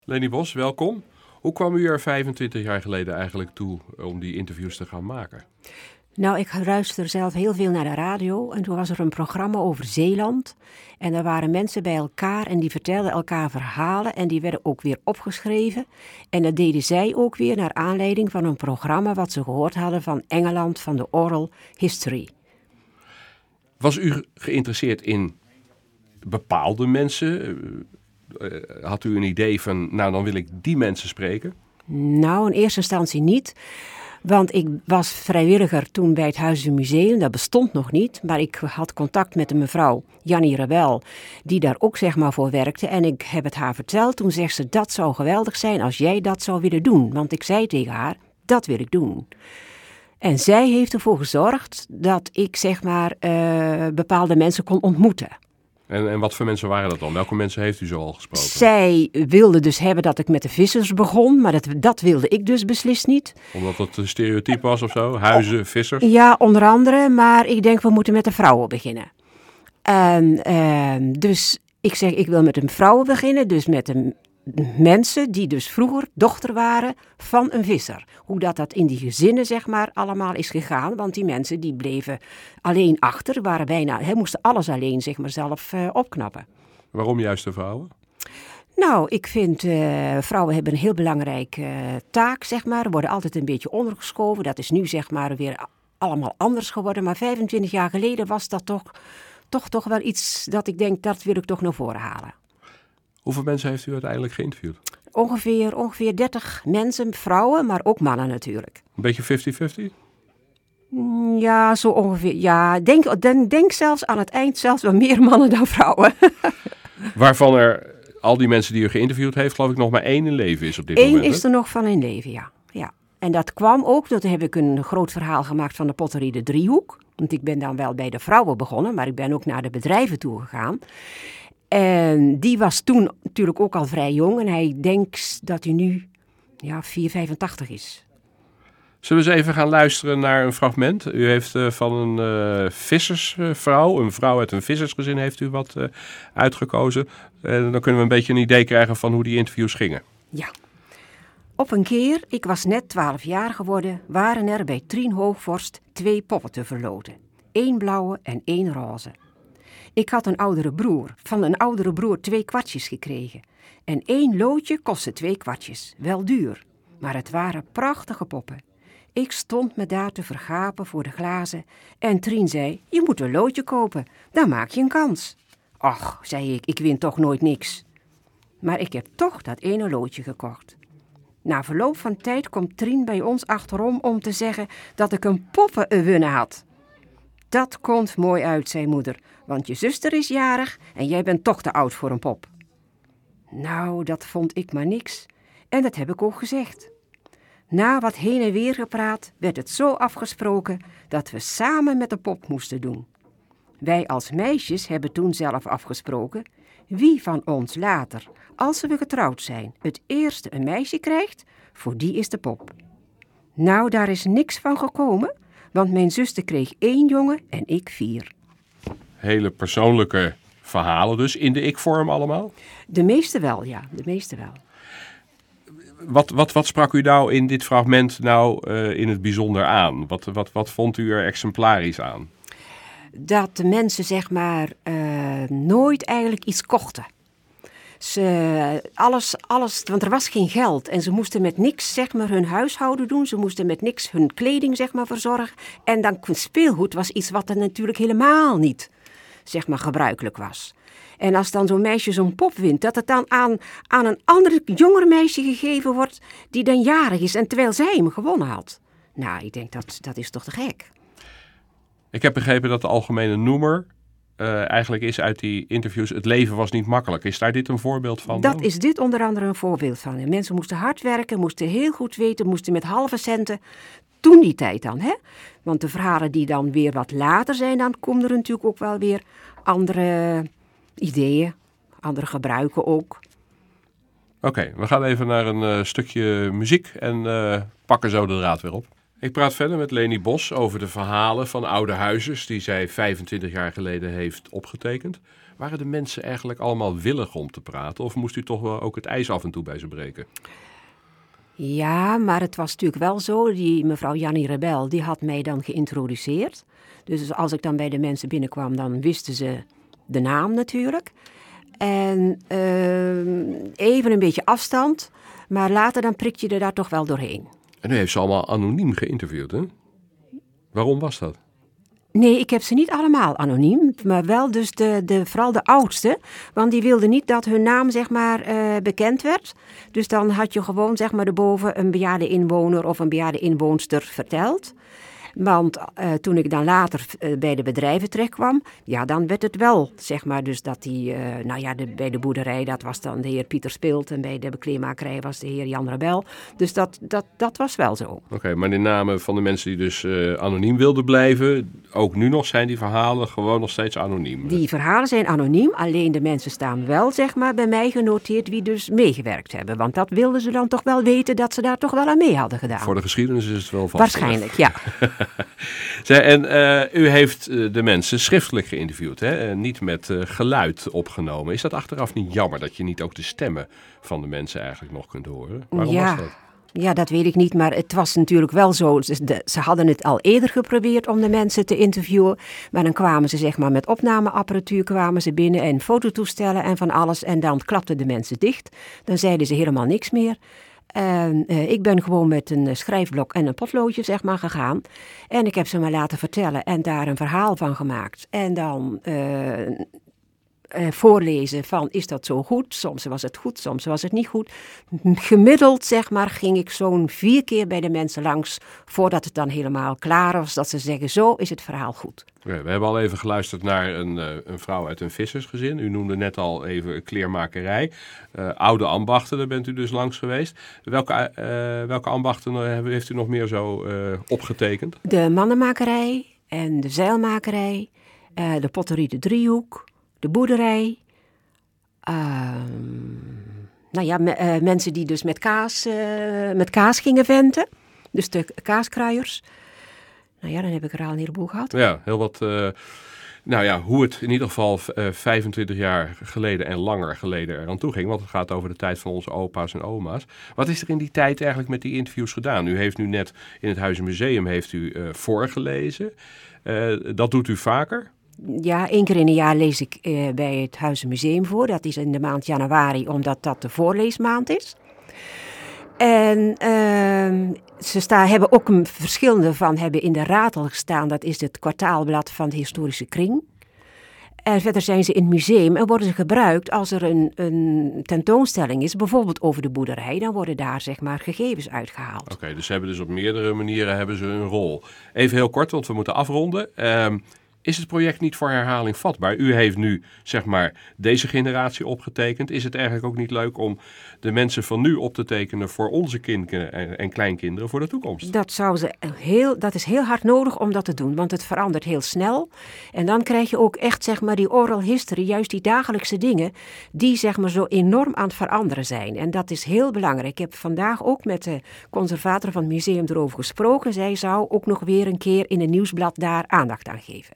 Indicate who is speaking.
Speaker 1: Leni Bos, welkom. Hoe kwam u er 25 jaar geleden eigenlijk toe om die interviews te gaan maken?
Speaker 2: Nou, ik luisterde zelf heel veel naar de radio en toen was er een programma over Zeeland. En er waren mensen bij elkaar en die vertelden elkaar verhalen en die werden ook weer opgeschreven. En dat deden zij ook weer naar aanleiding van een programma wat ze gehoord hadden van Engeland, van de oral history.
Speaker 1: Was u geïnteresseerd in bepaalde mensen? Had u een idee van, nou dan wil ik die mensen spreken?
Speaker 2: Nou, in eerste instantie niet. Want ik was vrijwilliger toen bij het Huizen Museum, dat bestond nog niet. Maar ik had contact met een mevrouw, Jannie Rebel, die daar ook zeg maar voor werkte. En ik heb het haar verteld. Toen zegt ze, dat zou geweldig zijn als jij dat zou willen doen. Want ik zei tegen haar, dat wil ik doen. En zij heeft ervoor gezorgd dat ik zeg maar bepaalde mensen kon ontmoeten.
Speaker 1: En wat voor mensen waren dat dan? Welke mensen heeft u zo al gesproken?
Speaker 2: Zij wilde dus hebben dat ik met de vissers begon, maar dat wilde ik dus beslist niet.
Speaker 1: Omdat het een stereotype was of zo? Huizen, vissers?
Speaker 2: Ja, onder andere, maar ik denk we moeten met de vrouwen beginnen. Dus ik zeg, ik wil met de vrouwen beginnen, dus met de mensen die dus vroeger dochter waren van een visser. Hoe dat in die gezinnen zeg maar allemaal is gegaan, want die mensen die bleven alleen achter, waren bijna, moesten alles alleen zeg maar zelf opknappen.
Speaker 1: Waarom juist de vrouwen?
Speaker 2: Nou, ik vind vrouwen hebben een heel belangrijke taak, zeg maar. Worden altijd een beetje ondergeschoven. Dat is nu zeg maar weer allemaal anders geworden. Maar 25 jaar geleden was dat toch wel iets dat ik denk, dat wil ik toch naar voren halen.
Speaker 1: Hoeveel mensen heeft u uiteindelijk geïnterviewd?
Speaker 2: Ongeveer 30 mensen, vrouwen, maar ook mannen natuurlijk.
Speaker 1: Een beetje 50-50?
Speaker 2: Ja, zo ongeveer. Ja, denk zelfs aan het eind zelfs wel meer mannen dan vrouwen.
Speaker 1: Waarvan er al die mensen die u geïnterviewd heeft, geloof ik, nog maar 1 in leven is op dit moment.
Speaker 2: 1 is er nog van in leven, ja. En dat kwam ook, toen heb ik een groot verhaal gemaakt van de potterie De Driehoek. Want ik ben dan wel bij de vrouwen begonnen, maar ik ben ook naar de bedrijven toegegaan. En die was toen natuurlijk ook al vrij jong. En hij denkt dat hij nu 4,85 is.
Speaker 1: Zullen we eens even gaan luisteren naar een fragment? U heeft van een vissersvrouw, een vrouw uit een vissersgezin heeft u wat uitgekozen. Dan kunnen we een beetje een idee krijgen van hoe die interviews gingen.
Speaker 2: Ja. Op een keer, ik was net 12 jaar geworden, waren er bij Trien Hoogvorst 2 poppen te verloten. 1 blauwe en 1 roze. Ik had een oudere broer, van een oudere broer 2 kwartjes gekregen. En 1 loodje kostte 2 kwartjes, wel duur. Maar het waren prachtige poppen. Ik stond me daar te vergapen voor de glazen en Trien zei, je moet een loodje kopen, dan maak je een kans. Och, zei ik win toch nooit niks. Maar ik heb toch dat ene loodje gekocht. Na verloop van tijd komt Trien bij ons achterom om te zeggen dat ik een poppen gewonnen had. Dat komt mooi uit, zei moeder, want je zuster is jarig en jij bent toch te oud voor een pop. Nou, dat vond ik maar niks en dat heb ik ook gezegd. Na wat heen en weer gepraat werd het zo afgesproken dat we samen met de pop moesten doen. Wij als meisjes hebben toen zelf afgesproken wie van ons later, als we getrouwd zijn, het eerste een meisje krijgt, voor die is de pop. Nou, daar is niks van gekomen, want mijn zuster kreeg 1 jongen en ik 4.
Speaker 1: Hele persoonlijke verhalen dus, in de ik-vorm allemaal?
Speaker 2: De meeste wel, ja, de meeste wel.
Speaker 1: Wat sprak u nou in dit fragment in het bijzonder aan? Wat vond u er exemplarisch aan?
Speaker 2: Dat de mensen zeg maar nooit eigenlijk iets kochten. Alles, want er was geen geld en ze moesten met niks zeg maar hun huishouden doen. Ze moesten met niks hun kleding zeg maar verzorgen. En dan speelgoed was iets wat er natuurlijk helemaal niet zeg maar gebruikelijk was. En als dan zo'n meisje zo'n pop wint, dat het dan aan een ander jonger meisje gegeven wordt die dan jarig is en terwijl zij hem gewonnen had. Nou, ik denk dat is toch te gek.
Speaker 1: Ik heb begrepen dat de algemene noemer eigenlijk is uit die interviews, het leven was niet makkelijk. Is daar dit een voorbeeld van?
Speaker 2: Dat is dit onder andere een voorbeeld van. En mensen moesten hard werken, moesten heel goed weten, moesten met halve centen. Toen die tijd dan, hè? Want de verhalen die dan weer wat later zijn, dan komen er natuurlijk ook wel weer andere ideeën, andere gebruiken ook.
Speaker 1: Oké, we gaan even naar een stukje muziek en pakken zo de draad weer op. Ik praat verder met Leni Bos over de verhalen van oude huizers die zij 25 jaar geleden heeft opgetekend. Waren de mensen eigenlijk allemaal willig om te praten of moest u toch wel ook het ijs af en toe bij ze breken?
Speaker 2: Ja, maar het was natuurlijk wel zo, die mevrouw Jannie Rebel, die had mij dan geïntroduceerd. Dus als ik dan bij de mensen binnenkwam, dan wisten ze de naam natuurlijk. En even een beetje afstand, maar later dan prik je er daar toch wel doorheen.
Speaker 1: En u heeft ze allemaal anoniem geïnterviewd, hè? Waarom was dat?
Speaker 2: Nee, ik heb ze niet allemaal anoniem, maar wel dus vooral de oudste. Want die wilden niet dat hun naam zeg maar bekend werd. Dus dan had je gewoon zeg maar erboven een bejaarde inwoner of een bejaarde inwoonster verteld. Want toen ik dan later bij de bedrijven terechtkwam, ja, dan werd het wel, zeg maar, dus dat die, bij de boerderij, dat was dan de heer Pieter Spilt en bij de bekleermakerij was de heer Jan Rebel. Dus dat was wel zo.
Speaker 1: Oké, maar de namen van de mensen die dus anoniem wilden blijven, ook nu nog zijn die verhalen gewoon nog steeds anoniem?
Speaker 2: Die verhalen zijn anoniem, alleen de mensen staan wel, zeg maar, bij mij genoteerd wie dus meegewerkt hebben. Want dat wilden ze dan toch wel weten dat ze daar toch wel aan mee hadden gedaan.
Speaker 1: Voor de geschiedenis is het wel vast.
Speaker 2: Waarschijnlijk, ja.
Speaker 1: En u heeft de mensen schriftelijk geïnterviewd, hè? Niet met geluid opgenomen. Is dat achteraf niet jammer dat je niet ook de stemmen van de mensen eigenlijk nog kunt horen? Waarom was dat?
Speaker 2: Ja, dat weet ik niet, maar het was natuurlijk wel zo. Ze hadden het al eerder geprobeerd om de mensen te interviewen. Maar dan kwamen ze zeg maar met opnameapparatuur kwamen ze binnen en fototoestellen en van alles. En dan klapten de mensen dicht. Dan zeiden ze helemaal niks meer. Ik ben gewoon met een schrijfblok en een potloodje zeg maar gegaan. En ik heb ze maar laten vertellen en daar een verhaal van gemaakt. En dan voorlezen van is dat zo goed? Soms was het goed, soms was het niet goed. Gemiddeld zeg maar ging ik zo'n 4 keer bij de mensen langs voordat het dan helemaal klaar was. Dat ze zeggen zo is het verhaal goed.
Speaker 1: Okay, we hebben al even geluisterd naar een vrouw uit een vissersgezin. U noemde net al even kleermakerij. Oude ambachten, daar bent u dus langs geweest. Welke ambachten heeft u nog meer zo opgetekend?
Speaker 2: De mannenmakerij en de zeilmakerij, de potterie de Driehoek, de boerderij. Mensen die dus met kaas gingen venten. Dus de kaaskruiers. Nou ja, dan heb ik er al een heleboel gehad.
Speaker 1: Ja, heel wat. Hoe het in ieder geval 25 jaar geleden en langer geleden eraan toe ging. Want het gaat over de tijd van onze opa's en oma's. Wat is er in die tijd eigenlijk met die interviews gedaan? U heeft nu net in het Huizenmuseum voorgelezen. Dat doet u vaker?
Speaker 2: Ja, 1 keer in een jaar lees ik bij het Huizenmuseum voor. Dat is in de maand januari, omdat dat de voorleesmaand is. En hebben ook verschillende van hebben in de Ratel gestaan. Dat is het kwartaalblad van de historische kring. En verder zijn ze in het museum en worden ze gebruikt als er een tentoonstelling is. Bijvoorbeeld over de boerderij. Dan worden daar zeg maar gegevens uitgehaald.
Speaker 1: Oké, dus ze hebben dus op meerdere manieren een rol. Even heel kort, want we moeten afronden. Is het project niet voor herhaling vatbaar? U heeft nu, zeg maar, deze generatie opgetekend. Is het eigenlijk ook niet leuk om de mensen van nu op te tekenen voor onze kinderen en kleinkinderen voor de toekomst?
Speaker 2: Dat is heel hard nodig om dat te doen, want het verandert heel snel. En dan krijg je ook echt, zeg maar, die oral history, juist die dagelijkse dingen, die, zeg maar, zo enorm aan het veranderen zijn. En dat is heel belangrijk. Ik heb vandaag ook met de conservator van het museum erover gesproken. Zij zou ook nog weer een keer in een nieuwsblad daar aandacht aan geven.